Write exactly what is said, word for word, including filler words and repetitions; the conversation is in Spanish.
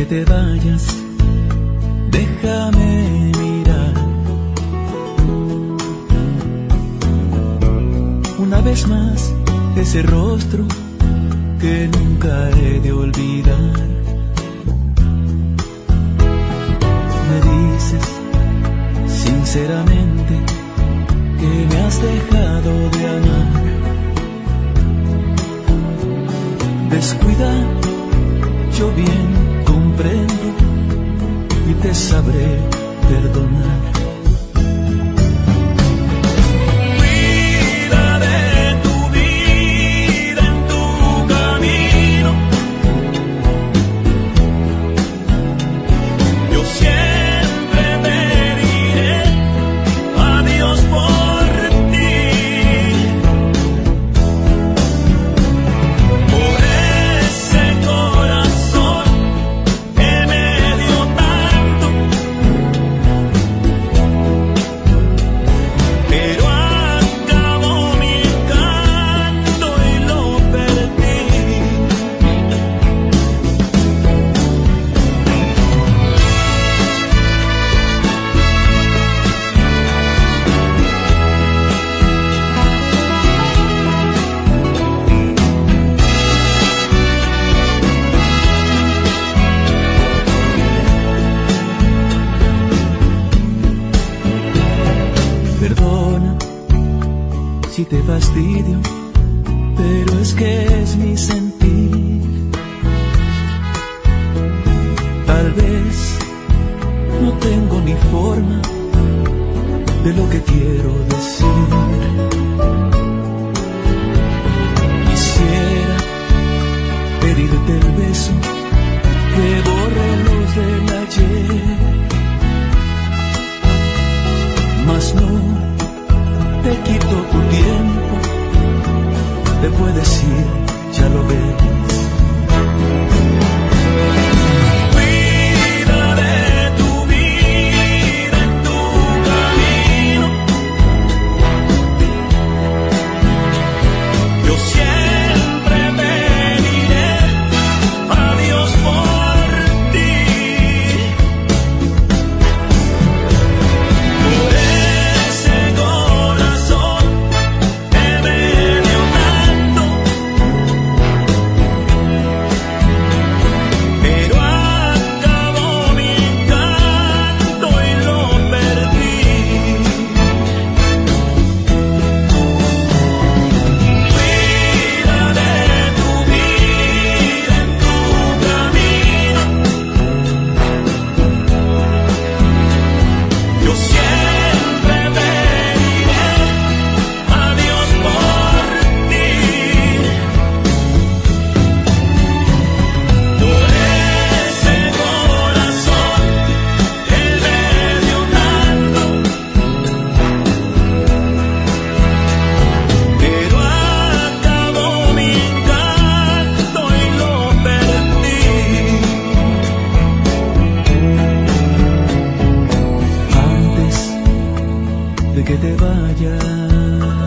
te vayas, déjame mirar una vez más ese rostro que nunca he de olvidar. Me dices sinceramente que me has dejado de amar. Descuida, yo bien comprendo y te sabré perdonar. Cuida de tu vida en tu camino. Yo siempre pediré a Dios por ti. Por ese corazón que me dio tanto, pero acabó mi encanto y lo perdí. Perdona si te fastidio, pero es que es mi sentir. Tal vez no tengo ni forma de lo que quiero decir. Quisiera pedirte el beso que borre los del ayer, mas no te quito tu tiempo, te puedes ir, ya lo ves. Cuida de tu vida en tu camino. Yo siempre pediré a Dios por ti. Por ese corazón que me dio tanto, pero acabó mi encanto y lo perdí. Cuida de tu vida en tu camino. Yo siempre pediré a Dios por ti. Por ese corazón que me dio tanto, pero acabó mi encanto y lo perdí. Antes de que te vayas,